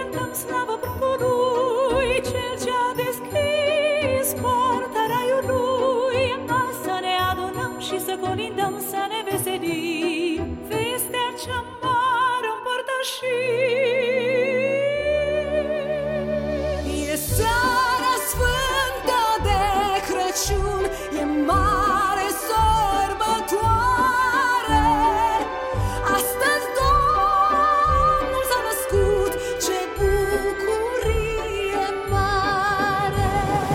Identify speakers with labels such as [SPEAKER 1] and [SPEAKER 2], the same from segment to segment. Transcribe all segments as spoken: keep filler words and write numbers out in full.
[SPEAKER 1] cântăm slavă pruncului, cel ce-a deschis poarta raiului. Azi să ne adunăm și să colindăm, să ne veselim, vestea cea mare o împărtășim. E seara sfântă de Crăciun, e mare sărbătoare. Astăzi Domnul s-a născut, ce bucurie mare!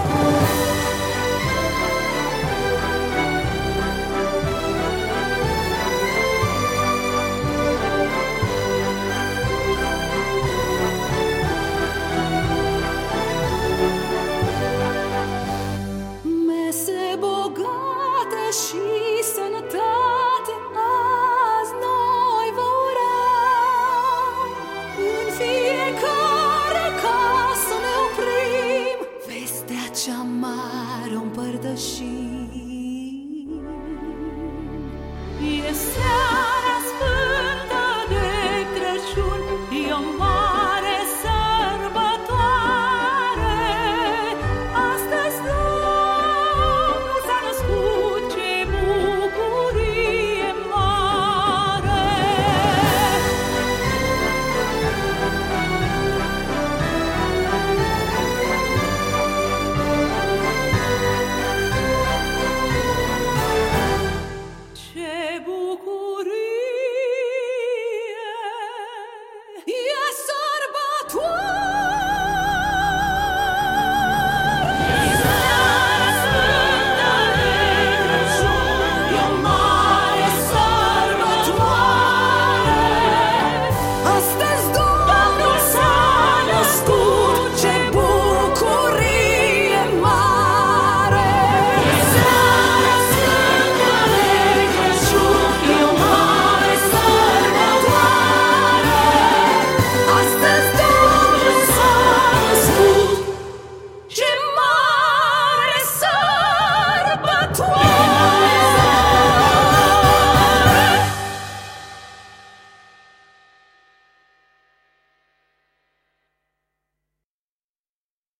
[SPEAKER 1] Mese bogate și sănătate azi noi vă urăm. În fiecare casă ne oprim, vestea cea mare o împărtășim.